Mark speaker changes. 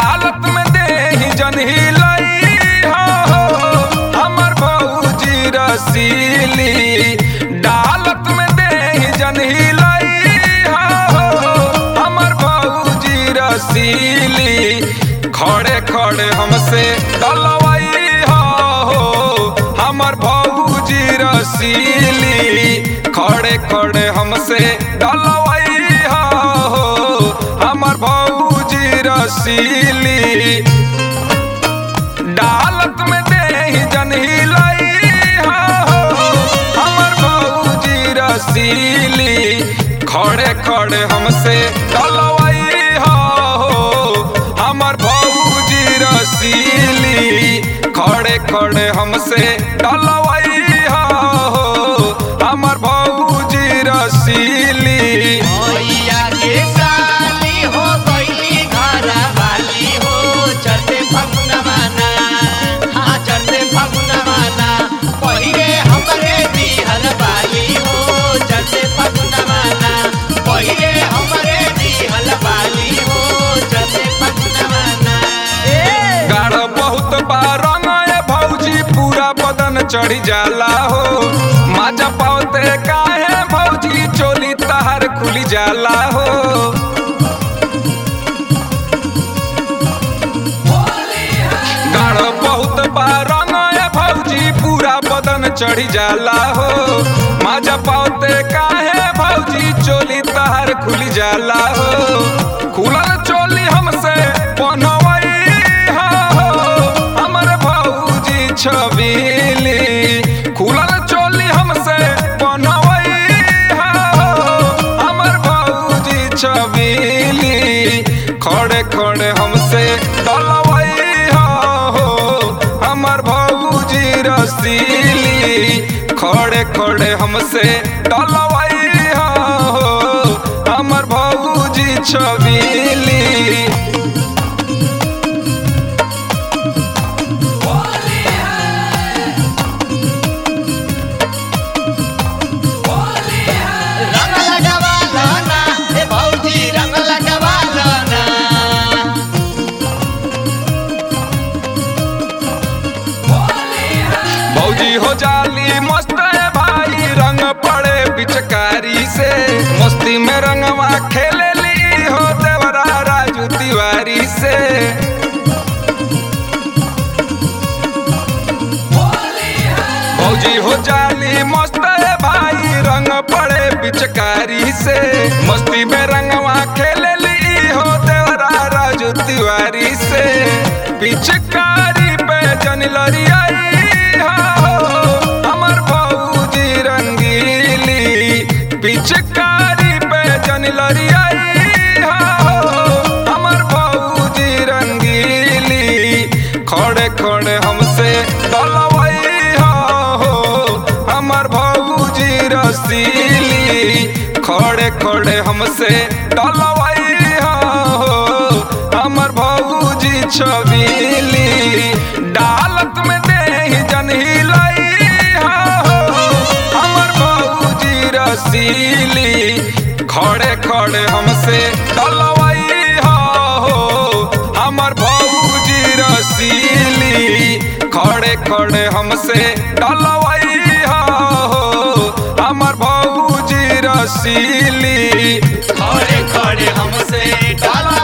Speaker 1: डालत में देहि जनही लई हो हमर भौजी रसीली। डालत में देहि जनही लई हो हमर भौजी रसीली। खड़े खड़े हमसे डलवाई हो हमर भौजी रसीली। खड़े खड़े हमसे डलवाई हो हमर भौजी रसीली। डालत में देहि जनही लई हो हमर भौजी रसीली। खड़े खड़े हमसे डलवाई हो हमर भौजी रसीली। खड़े खड़े हमसे डलवाई हो हमर भौजी रसीली।
Speaker 2: भैया के साली हो गईली घरा वाली हो चढ़ते फगुनवाना। हाँ चढ़ते फगुनवाना पहिले हमरे दिहल वाली हो चढ़ते फगुनवाना। पहिले हमरे दिहल वाली हो चढ़ते फगुनवाना।
Speaker 1: गाढ़ बहुत रंग भौजी पूरा बदन चढ़ी जाला हो। माजा पावते काहे भौजी चोली तहार खुली जाला हो। गाढ़ बहुत रंग भौजी पूरा बदन चढ़ी जाला हो। माजा पावते काहे भौजी चोली तहार खुली जाला हो। खुलल चोली हमसे बनवई हो हमर भौजी छबीली। खुलल चोली हमसे बनवई हो हमर भौजी छबीली। खड़े खड़े हमसे डलवई हो हमर भौजी रसीली। खड़े खड़े हमसे डलवई हो हमर भौजी छबीली।
Speaker 2: रंग लगवालो ना हे भौजी रंग लगवालो ना।
Speaker 1: भौजी हो जाली मस्त है भाई रंग पड़े पिचकारी से। मस्ती में रंगवा खेले ली हो देवरा राजू तिवारी से। भौजी हो जाली मस्त है भाई रंग पड़े पिचकारी से। मस्ती में रंगवा खेले ली हो देवरा राजू तिवारी से। पिचकारी पे जन लरियाई हो हमर भौजी रंगीली। पिचकारी पे जन लरियाई हो हमर भौजी रंगीली। खड़े खड़े हमसे डलवई हो हमर भौजी रसीली। खड़े खड़े हमसे डलवई हो हमर भौजी छबीली। डालत में देहि जनही लई हो हमर भौजी रसीली। खड़े खड़े हमसे डलवई हो हमर भौजी रसीली। खड़े खड़े हमसे डलवई हो हमर भौजी रसीली।
Speaker 2: खड़े खड़े हमसे डाला